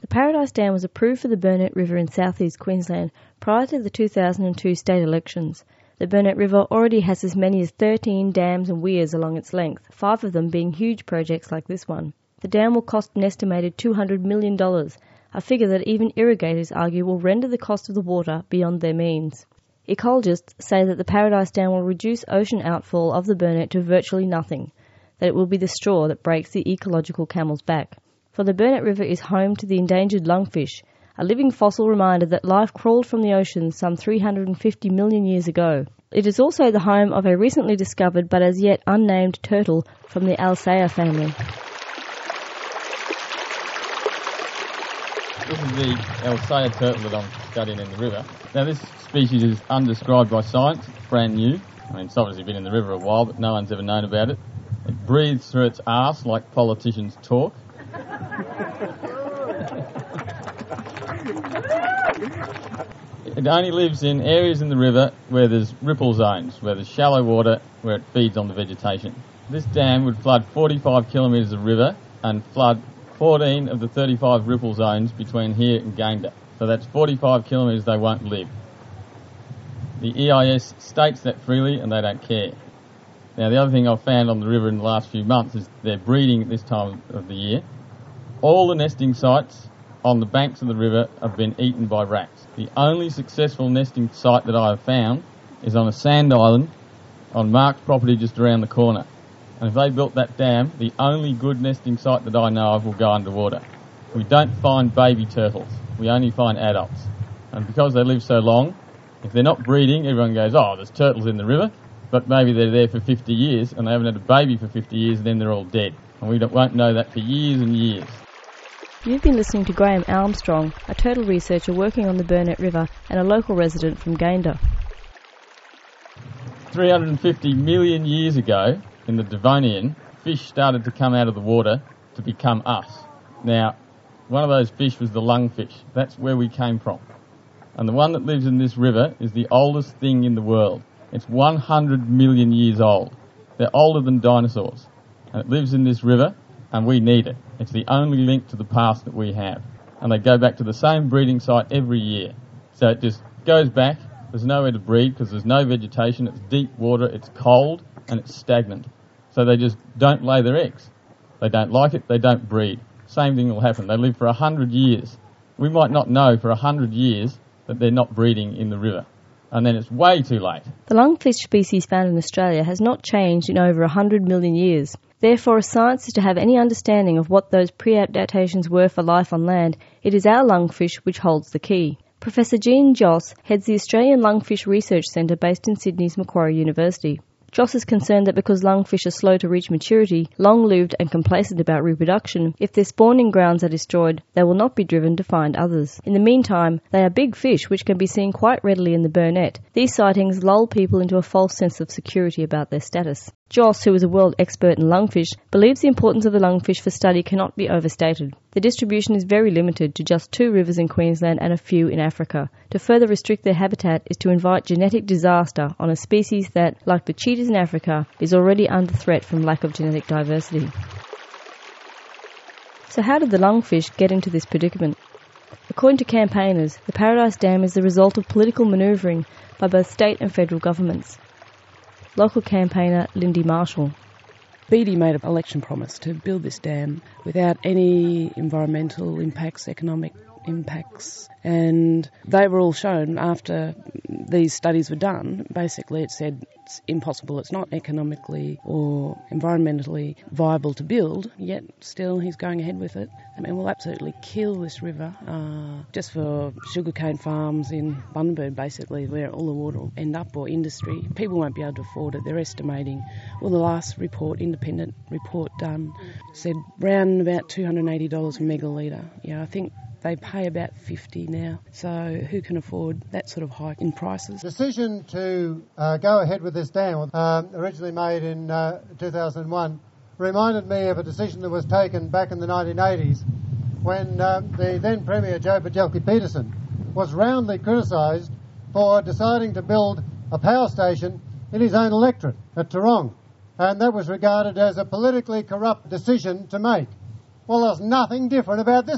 Paradise Dam was approved for the Burnett River in southeast Queensland prior to the 2002 state elections. The Burnett River already has as many as 13 dams and weirs along its length, 5 of them being huge projects like this one. The dam will cost an estimated $200 million, a figure that even irrigators argue will render the cost of the water beyond their means. Ecologists say that the Paradise Dam will reduce ocean outfall of the Burnett to virtually nothing, that it will be the straw that breaks the ecological camel's back. For the Burnett River is home to the endangered lungfish, a living fossil reminder that life crawled from the ocean some 350 million years ago. It is also the home of a recently discovered but as yet unnamed turtle from the Alcea family. This is the Alcea turtle that I'm studying in the river. Now this species is undescribed by science, it's brand new. I mean, it's obviously been in the river a while, but no one's ever known about it. It breathes through its arse like politicians talk. It only lives in areas in the river where there's ripple zones, where there's shallow water, where it feeds on the vegetation. This dam would flood 45 kilometres of river and flood 14 of the 35 ripple zones between here and Gayndah. So that's 45 kilometres they won't live. The EIS states that freely and they don't care. Now the other thing I've found on the river in the last few months is they're breeding at this time of the year. All the nesting sites on the banks of the river have been eaten by rats. The only successful nesting site that I have found is on a sand island on Mark's property just around the corner. And if they built that dam, the only good nesting site that I know of will go underwater. We don't find baby turtles. We only find adults. And because they live so long, if they're not breeding, everyone goes, oh, there's turtles in the river, but maybe they're there for 50 years and they haven't had a baby for 50 years and then they're all dead. And we won't know that for years and years. You've been listening to Graham Armstrong, a turtle researcher working on the Burnett River and a local resident from Gayndah. 350 million years ago, in the Devonian, fish started to come out of the water to become us. Now, one of those fish was the lungfish. That's where we came from. And the one that lives in this river is the oldest thing in the world. It's 100 million years old. They're older than dinosaurs. And it lives in this river, and we need it. It's the only link to the past that we have. And they go back to the same breeding site every year. So it just goes back. There's nowhere to breed because there's no vegetation. It's deep water, it's cold, and it's stagnant. So they just don't lay their eggs. They don't like it, they don't breed. Same thing will happen. They live for 100 years. We might not know for 100 years that they're not breeding in the river. And then it's way too late. The lungfish species found in Australia has not changed in over 100 million years. Therefore, if science is to have any understanding of what those pre-adaptations were for life on land, it is our lungfish which holds the key. Professor Jean Joss heads the Australian Lungfish Research Centre based in Sydney's Macquarie University. Joss is concerned that because lungfish are slow to reach maturity, long-lived and complacent about reproduction, if their spawning grounds are destroyed, they will not be driven to find others. In the meantime, they are big fish which can be seen quite readily in the Burnett. These sightings lull people into a false sense of security about their status. Joss, who is a world expert in lungfish, believes the importance of the lungfish for study cannot be overstated. The distribution is very limited to just 2 rivers in Queensland and a few in Africa. To further restrict their habitat is to invite genetic disaster on a species that, like the cheetahs in Africa, is already under threat from lack of genetic diversity. So how did the lungfish get into this predicament? According to campaigners, the Paradise Dam is the result of political manoeuvring by both state and federal governments. Local campaigner Lindy Marshall. Beattie made an election promise to build this dam without any environmental impacts, economic impacts, and they were all shown after these studies were done. Basically it said it's impossible, it's not economically or environmentally viable to build, yet still he's going ahead with it. I mean, we'll absolutely kill this river just for sugarcane farms in Bundaberg, basically, where all the water will end up, or industry. People won't be able to afford it. They're estimating, well, the last report, independent report done, said round about $280 per megalitre. I think they pay about $50 now, so who can afford that sort of hike in prices? The decision to go ahead with this dam, originally made in 2001, reminded me of a decision that was taken back in the 1980s when the then Premier Joe Pajelski-Peterson was roundly criticised for deciding to build a power station in his own electorate at Tarong, and that was regarded as a politically corrupt decision to make. Well, there's nothing different about this one.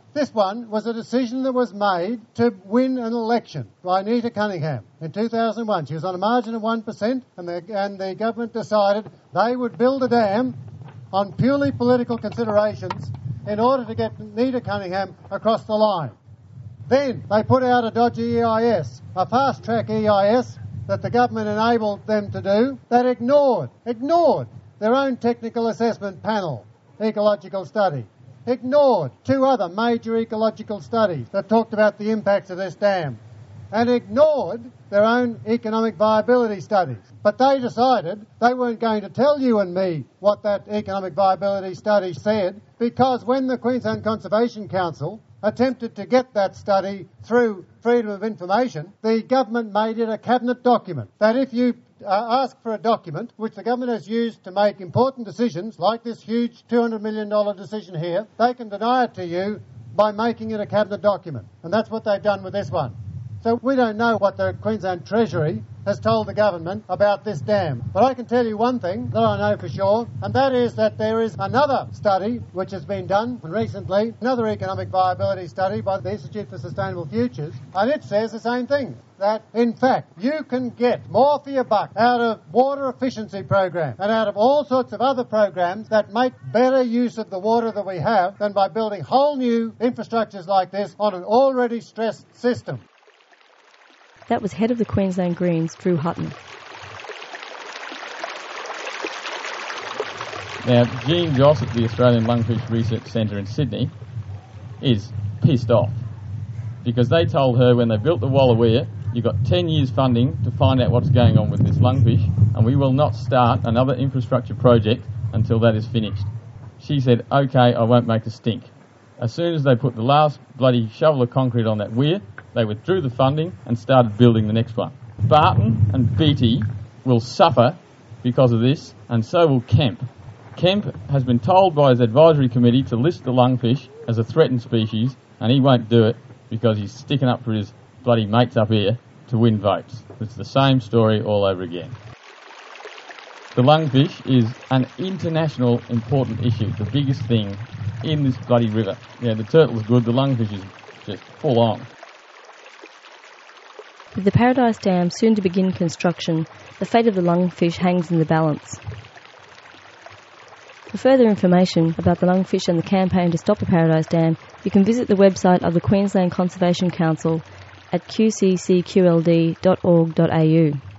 This one was a decision that was made to win an election by Anita Cunningham in 2001. She was on a margin of 1%, and the government decided they would build a dam on purely political considerations in order to get Anita Cunningham across the line. Then they put out a dodgy EIS, a fast-track EIS that the government enabled them to do, that ignored their own technical assessment panel, ecological study, ignored two other major ecological studies that talked about the impacts of this dam, and ignored their own economic viability studies. But they decided they weren't going to tell you and me what that economic viability study said, because when the Queensland Conservation Council attempted to get that study through Freedom of Information, the government made it a cabinet document. That if you ask for a document which the government has used to make important decisions, like this huge $200 million decision here, they can deny it to you by making it a cabinet document. And that's what they've done with this one. So we don't know what the Queensland Treasury has told the government about this dam. But I can tell you one thing that I know for sure, and that is that there is another study which has been done recently, another economic viability study by the Institute for Sustainable Futures, and it says the same thing, that in fact you can get more for your buck out of water efficiency programs and out of all sorts of other programs that make better use of the water that we have than by building whole new infrastructures like this on an already stressed system. That was head of the Queensland Greens, Drew Hutton. Now, Jean Goss at the Australian Lungfish Research Centre in Sydney is pissed off because they told her when they built the Wallawea, you've got 10 years funding to find out what's going on with this lungfish, and we will not start another infrastructure project until that is finished. She said, OK, I won't make a stink. As soon as they put the last bloody shovel of concrete on that weir, they withdrew the funding and started building the next one. Barton and Beatty will suffer because of this, and so will Kemp. Kemp has been told by his advisory committee to list the lungfish as a threatened species, and he won't do it because he's sticking up for his bloody mates up here to win votes. It's the same story all over again. The lungfish is an international important issue, the biggest thing in this bloody river. Yeah, the turtle's good, the lungfish is just full on. With the Paradise Dam soon to begin construction, the fate of the lungfish hangs in the balance. For further information about the lungfish and the campaign to stop the Paradise Dam, you can visit the website of the Queensland Conservation Council at qccqld.org.au.